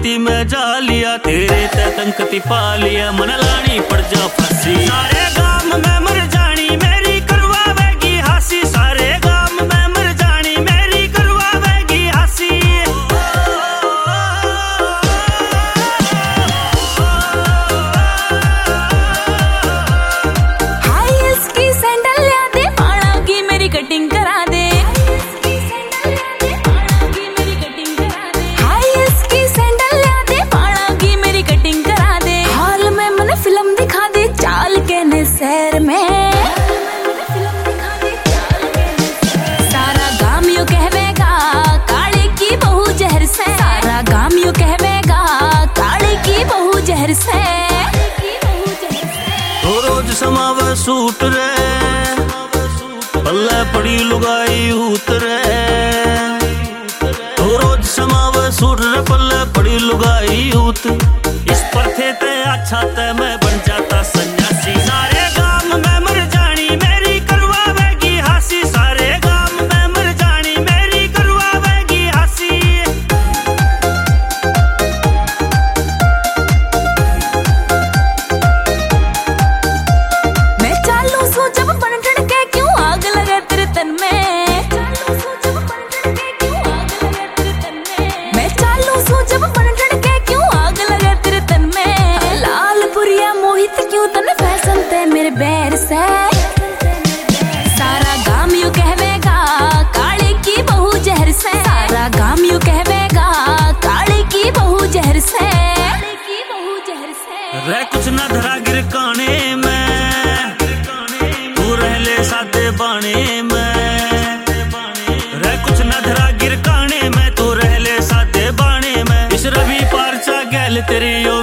गोदी में जा लिया, तेरे तंकती पा लिया, मन लानी पड़ जा फांसी। सारे गाम में मर जानी मेरी करवावेगी हासी, सारे गाम में मर जानी मेरी करवावेगी हासी। हाई हील्स की सैंडल ला दे, बाणा की मेरी कटिंग करा दे। हाई हील्स की सैंडल ला दे, बाणा की मेरी कटिंग करा दे। हॉल में मन फिल्म दिखा दे, चाल के ने शहर में। सारा गाम यू कहवेगा काले की बहू जहर से, सारा गाम यू कहवेगा काले की बहू जहर से। तो रोज समावे सूट रे, पल्ले पड़ी लुगाई हूत रे। तो रोज समावे सूट रे, पल्ले पड़ी लुगाई हूत। इस पर थे ते अच्छा ते मैं बन जाता सन्यासी। सारे गाम में मर जानी मेरी करवावेगी हासी, सारे गाम में मर जानी मेरी करवावेगी हासी। मैं चालू सू जब बन के क्यों आग लगे तेरे तन में। मैं चालू सू जब बन के क्यों आग लगे तेरे तन में। लाल पुरिया मोहित क्यों तन फैशन ते मेरे बैर से। सारा गाम यू कहवेगा काले की बहू जहर से, सारा गाम यू कहवेगा काले की बहू जहर से। रह कुछ ना धरा गिर काने में, तू रह ले सादे बाणे में। रह कुछ ना धरा गिर काने में, तू रह ले सादे बाणे में। इस रवि पारचा गैल तेरी